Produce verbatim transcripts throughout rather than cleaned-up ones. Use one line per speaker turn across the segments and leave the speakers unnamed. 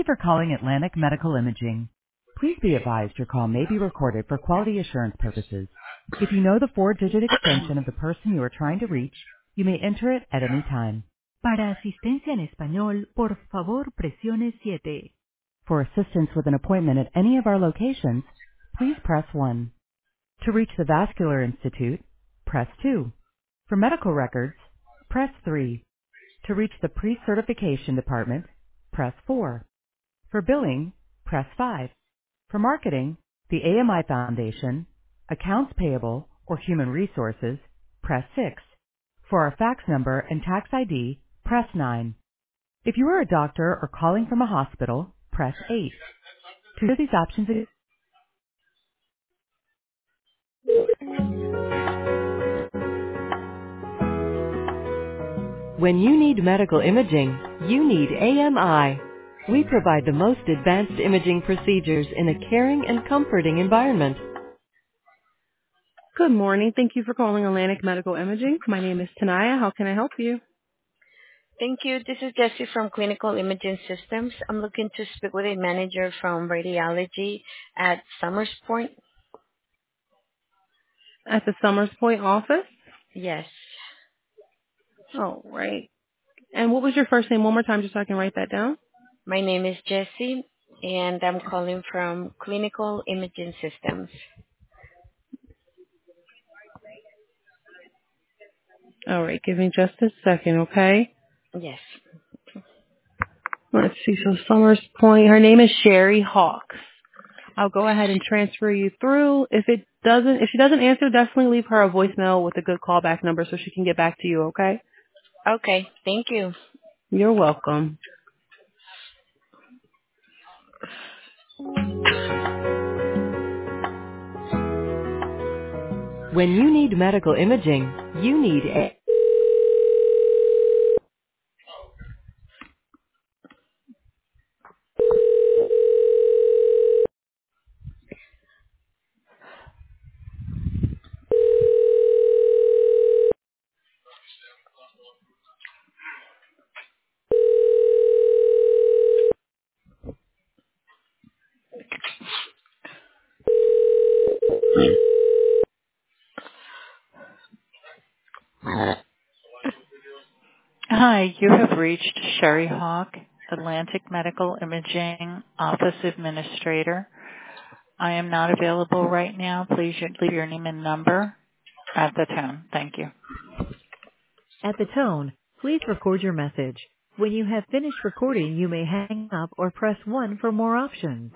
for calling Atlantic Medical Imaging. Please be advised your call may be recorded for quality assurance purposes. If you know the four-digit extension of the person you are trying to reach, you may enter it at any time. Para asistencia en español, por favor presione siete. For assistance with an appointment at any of our locations, please press one. To reach the Vascular Institute, press two. For medical records, press three. To reach the pre-certification department, press four. For billing, press five. For marketing, the A M I Foundation, accounts payable, or human resources, press six. For our fax number and tax I D, press nine. If you are a doctor or calling from a hospital, press eight. To hear these options, when you need medical imaging, you need A M I. We provide the most advanced imaging procedures in a caring and comforting environment. Good morning. Thank you for calling Atlantic Medical Imaging. My name is Tanaya. How can I help you?
Thank you. This is Jessie from Clinical Imaging Systems. I'm looking to speak with a manager from radiology at Summers Point.
At the Summers Point office?
Yes.
All right. And what was your first name? One more time just so I can write that down.
My name is Jessie, and I'm calling from Clinical Imaging Systems.
All right. Give me just a second, okay?
Yes.
Let's see. So Summers Point, her name is Sherry Hawks. I'll go ahead and transfer you through. If it doesn't, if she doesn't answer, definitely leave her a voicemail with a good callback number so she can get back to you, okay?
Okay. Thank you.
You're welcome. When you need medical imaging, you need a...
Hi, you have reached Sherry Hawk, Atlantic Medical Imaging Office Administrator. I am not available right now. Please leave your name and number at the tone. Thank you.
At the tone, please record your message. When you have finished recording, you may hang up or press one for more options.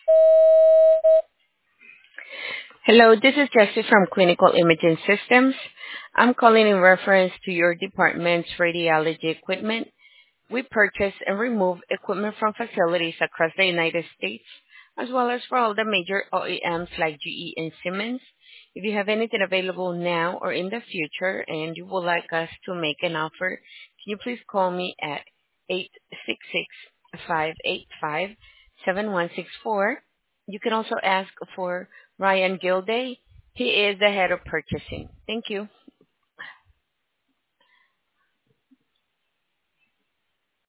Hello, this is Jessie from Clinical Imaging Systems. I'm calling in reference to your department's radiology equipment. We purchase and remove equipment from facilities across the United States, as well as for all the major O E Ms like G E and Siemens. If you have anything available now or in the future and you would like us to make an offer, can you please call me at eight six six, five eight five, seven one six four. You can also ask for Ryan Gilday. He is the head of purchasing. Thank you.